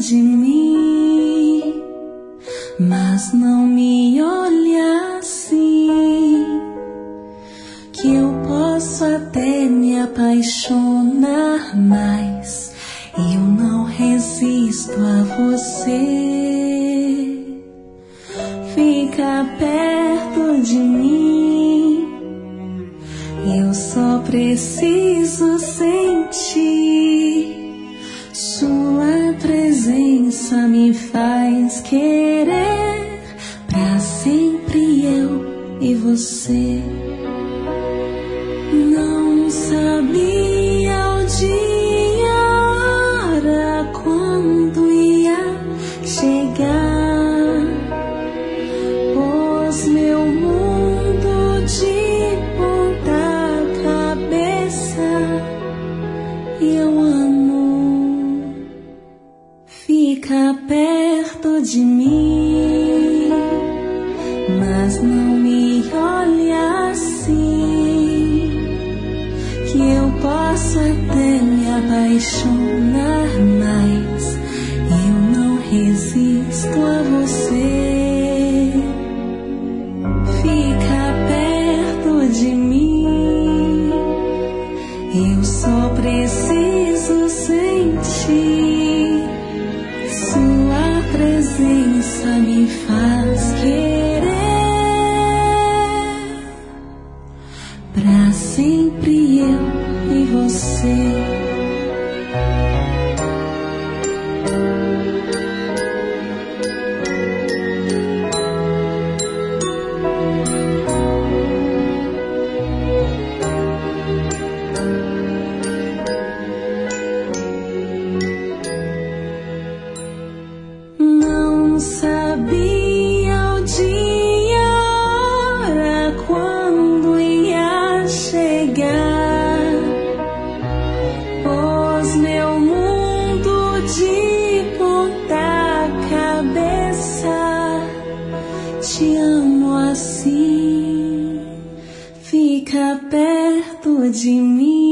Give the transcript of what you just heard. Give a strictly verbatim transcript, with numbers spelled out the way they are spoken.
de mim, mas não me olha assim, que eu posso até me apaixonar mais, eu não resisto a você. Fica perto de mim, eu só preciso sentir. Sua presença me faz querer pra sempre eu e você. Não sabia o dia, a hora, quando ia chegar, pôs meu mundo de ponta cabeça e eu amo. Fica perto de mim, mas não me olha assim, que eu posso até me apaixonar mais, eu não resisto a você. Fica perto de mim, eu só preciso sentir. Sua presença me faz querer pra sempre eu e você. Não sabia o dia, a hora, quando ia chegar, pôs meu mundo de ponta cabeça. Te amo assim, fica perto de mim,